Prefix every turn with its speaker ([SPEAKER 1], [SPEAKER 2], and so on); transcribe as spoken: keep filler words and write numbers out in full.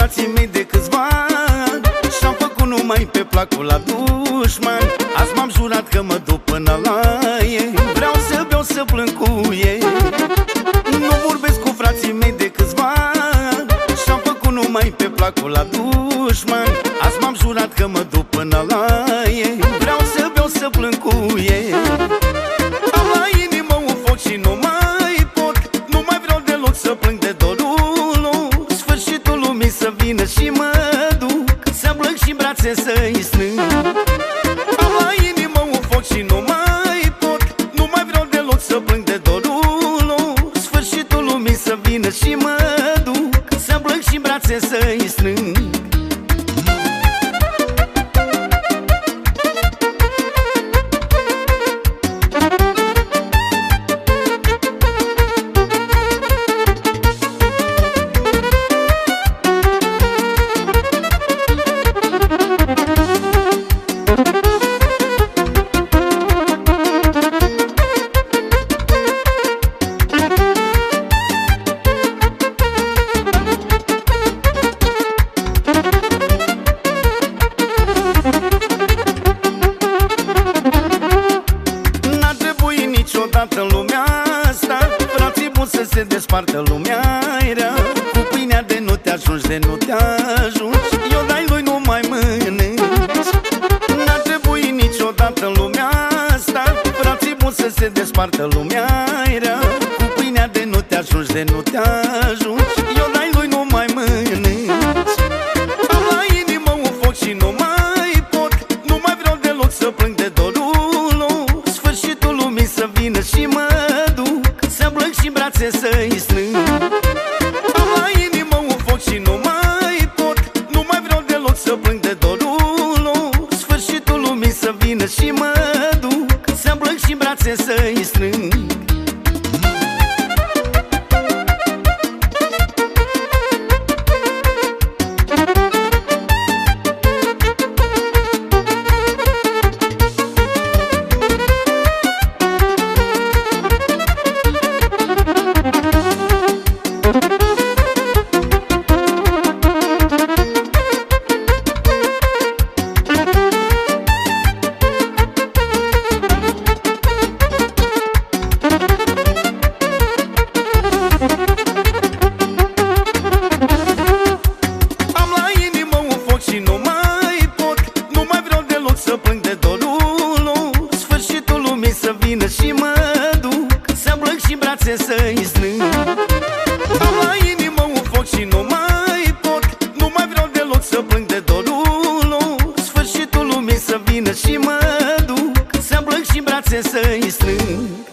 [SPEAKER 1] frații mei de câțiva ani și-am făcut numai pe placul la dușman. Azi m-am jurat că mă duc până la ei, vreau să beau, să plâng cu ei. Nu vorbesc cu frații mei de câțiva ani și-am făcut numai pe placul la dușman. Azi m-am jurat că mă duc până la ei, vreau să beau, să plâng cu ei. Am la inimă un foc și nu mai pot, nu mai vreau deloc să plâng de dorul. Sfârșitul lumii să vină și mă duc, să plâng și în brațe să-i strâng. Am la inimă un foc și nu mai pot, nu mai vreau deloc să plâng de dorul. Sfârșitul lumii să vină și mă duc, să plâng și în brațe să-i strâng. Niciodată în lumea asta frații buni să se despartă, lumea era. Cu pâinea de nu te ajungi, de nu te ajungi, eu dai lui nu mai mănânci. N-ar trebui niciodată în lumea asta frații buni să se despartă, lumea era. Cu pâinea de nu te ajungi, de nu te ajungi, eu dai lui nu mai mănânci. Am la inimă un foc și nu mai pot, nu mai vreau deloc să plâng de dorul. Sfârșitul lumii să vină și mă duc, să plâng și în brațe să-i strâng. Am la inimă un foc și nu mai pot, nu mai vreau deloc să plâng de dorul. Sfârșitul lumii să vină și mă duc, să plâng și în brațe să-i strâng. Să plâng de dorul, sfârșitul lumii să vină și mă duc, să plâng și în brațe să-i strâng. Am la inimă un foc și nu mai pot, nu mai vreau deloc să plâng de dorul. Sfârșitul lumii să vină și mă duc, să plâng și în brațe să-i strâng.